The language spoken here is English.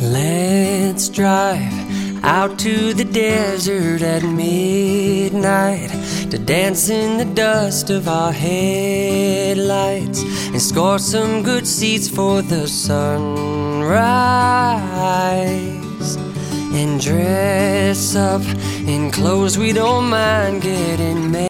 Let's drive out to the desert at midnight to dance in the dust of our headlights and score some good seats for the sunrise, and dress up in clothes we don't mind getting made.